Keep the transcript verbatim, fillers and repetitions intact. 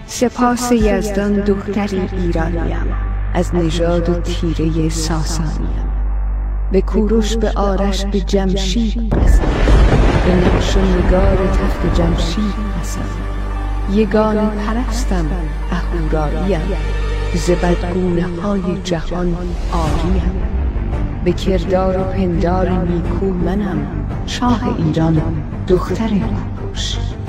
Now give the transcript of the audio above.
سپاس یزدان دختری ایرانیم، از نژاد و تیره ساسانیم. به کوروش، به آرش، به جمشید پسند، به نقش و نگار تخت جمشید پسند. یگانه پرستم، اهوراییم، ز بدگونه های جهان آریم. به کردار و پندار نیکو منم، شاه ایران دختر کوروش.